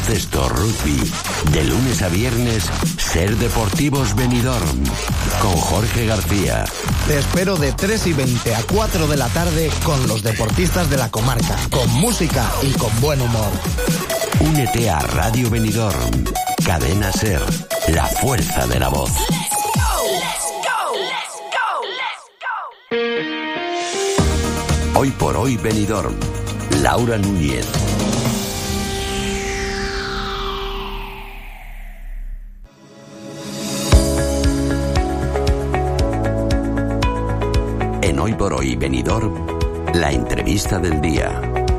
baloncesto, rugby. De lunes a viernes, Ser Deportivos Benidorm. Con Jorge García. Te espero de 3:20 a 4 de la tarde con los deportistas de la comarca, con música y con buen humor. Únete a Radio Benidorm. Cadena Ser. La fuerza de la voz. Hoy por hoy Benidorm. Laura Núñez. En Hoy por hoy Benidorm, la entrevista del día.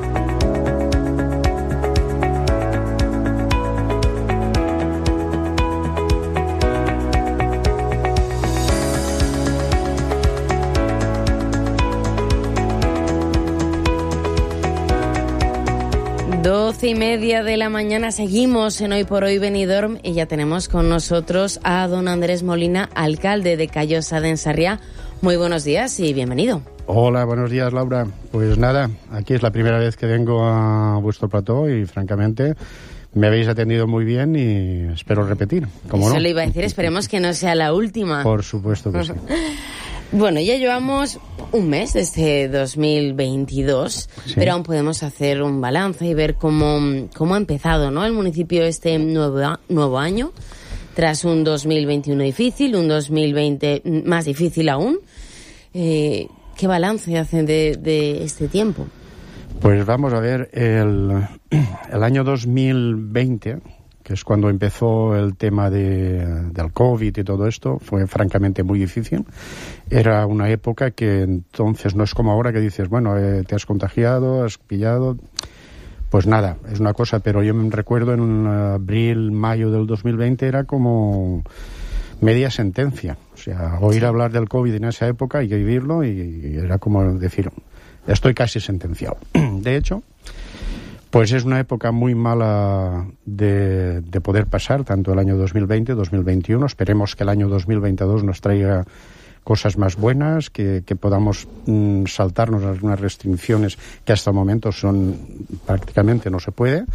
Doce y media de la mañana, seguimos en Hoy por Hoy Benidorm y ya tenemos con nosotros a don Andrés Molina, alcalde de Callosa de en Sarriá. Muy buenos días y bienvenido. Hola, buenos días, Laura. Pues nada, aquí es la primera vez que vengo a vuestro plató y francamente me habéis atendido muy bien y espero repetir. ¿Cómo Eso no? le iba a decir, esperemos que no sea la última. Por supuesto que sí. Bueno, ya llevamos un mes desde 2022, sí, pero aún podemos hacer un balance y ver cómo ha empezado, ¿no?, el municipio este nuevo año, tras un 2021 difícil, un 2020 más difícil aún. ¿Qué balance hacen de este tiempo? Pues vamos a ver, el año 2020, que es cuando empezó el tema del COVID y todo esto, fue francamente muy difícil. Era una época que entonces no es como ahora que dices, bueno, te has contagiado, has pillado. Pues nada, es una cosa, pero yo me recuerdo en abril, mayo del 2020 era como media sentencia. O sea, oír hablar del COVID en esa época hay que vivirlo y era como decir, estoy casi sentenciado. De hecho, pues es una época muy mala de poder pasar, tanto el año 2020, 2021. Esperemos que el año 2022 nos traiga cosas más buenas, que podamos saltarnos algunas restricciones que hasta el momento son prácticamente no se puede.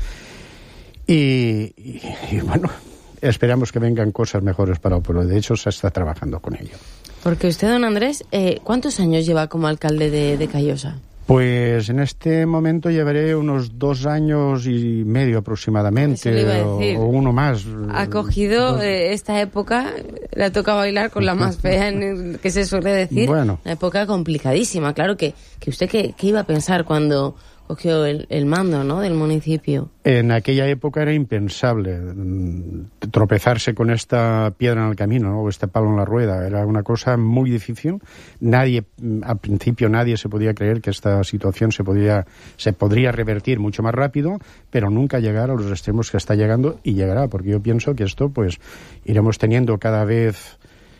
Y bueno, esperamos que vengan cosas mejores para el pueblo. De hecho, se está trabajando con ello. Porque usted, don Andrés, ¿cuántos años lleva como alcalde de Callosa? Pues en este momento llevaré unos 2 años y medio aproximadamente, o uno más. Ha cogido esta época, le ha tocado bailar con la más fea, que se suele decir. Bueno. Una época complicadísima, claro, que usted ¿qué iba a pensar cuando cogió el mando, ¿no?, del municipio? En aquella época era impensable tropezarse con esta piedra en el camino, ¿no?, o este palo en la rueda. Era una cosa muy difícil. Al principio nadie se podía creer que esta situación se podría revertir mucho más rápido, pero nunca llegar a los extremos que está llegando, y llegará, porque yo pienso que esto pues iremos teniendo cada vez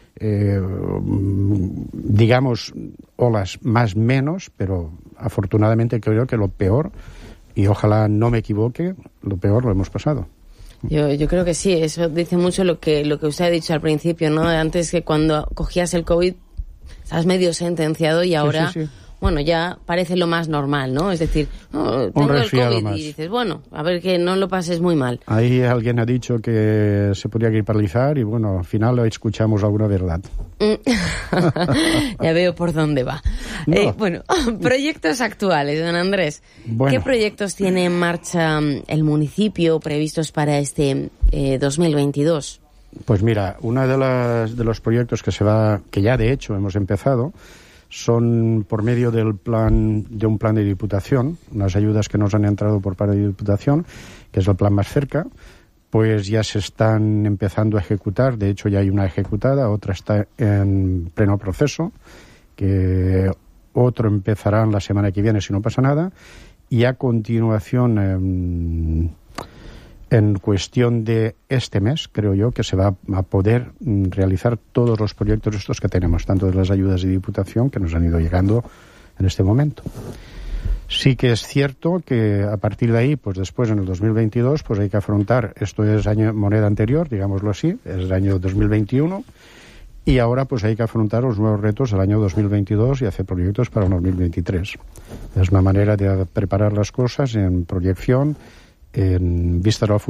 digamos olas más menos, pero afortunadamente creo que lo peor, y ojalá no me equivoque, lo peor lo hemos pasado. Yo creo que sí, eso dice mucho lo que usted ha dicho al principio, ¿no? Antes, que cuando cogías el COVID estás medio sentenciado y ahora sí. Bueno, ya parece lo más normal, ¿no? Es decir, tengo el COVID más. Y dices, bueno, a ver que no lo pases muy mal. Ahí alguien ha dicho que se podría gripalizar y bueno, al final lo escuchamos alguna verdad. Ya veo por dónde va. No. Bueno, proyectos actuales, don Andrés. Bueno. ¿Qué proyectos tiene en marcha el municipio previstos para este 2022? Pues mira, uno de los proyectos que ya de hecho hemos empezado, son por medio de un plan de Diputación, unas ayudas que nos han entrado por parte de Diputación, que es el plan Más Cerca, pues ya se están empezando a ejecutar. De hecho ya hay una ejecutada, otra está en pleno proceso, que otro empezará la semana que viene si no pasa nada, y a continuación en cuestión de este mes, creo yo, que se va a poder realizar todos los proyectos estos que tenemos, tanto de las ayudas de Diputación que nos han ido llegando en este momento. Sí que es cierto que a partir de ahí, pues después en el 2022, pues hay que afrontar, esto es moneda anterior, digámoslo así, es el año 2021, y ahora pues hay que afrontar los nuevos retos del año 2022 y hacer proyectos para el 2023. Es una manera de preparar las cosas en proyección, en vista de la